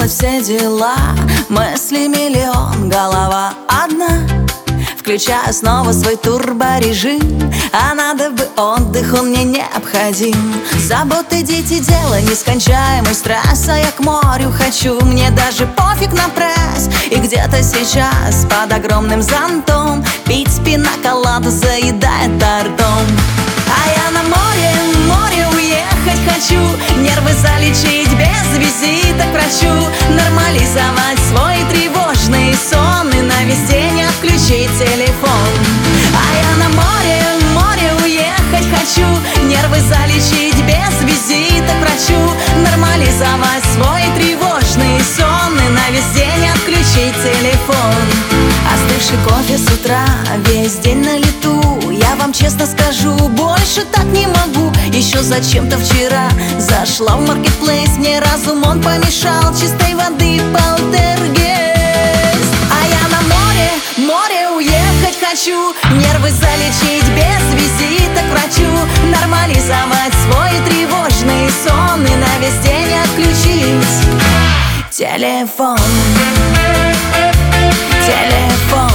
сделать все дела. Мысли миллион, голова одна. Включаю снова свой турборежим, а надо бы отдых, он мне необходим. Заботы, дети, дело нескончаемый стресс, а я к морю хочу, мне даже пофиг на пресс. И где-то сейчас под огромным зонтом пить пина-коладу, заедает тортом. А я на море уехать хочу, нервы залечить без визита к врачу, нормализовать свой тревожный сон и на весь день отключить телефон. А я на море уехать хочу, нервы залечить без визита к врачу, нормализовать свой тревожный сон и на весь день отключить телефон. Остывший кофе с утра, весь день на лету. Я вам честно скажу, больше так не могу. Еще зачем-то вчера зашла в маркетплейс, мне разум он помешал, чистой воды полтергейст. А я на море уехать хочу, нервы залечить без визита к врачу, нормализовать свой тревожный сон и на весь день отключить телефон. Телефон.